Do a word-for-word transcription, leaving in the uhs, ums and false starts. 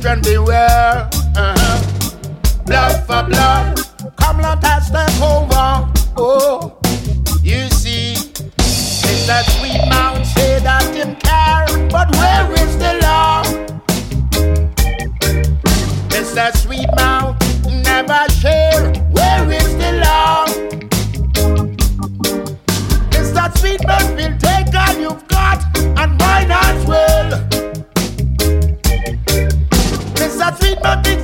children beware. Uh-huh. Blood for blood, come let us step over. Oh, you see, it's that sweet mouth say that him care, but where is the law? It's that sweet mouth never share, where is the law? It's that sweet mouth will take all you've got and mine as well. It's that sweet mouth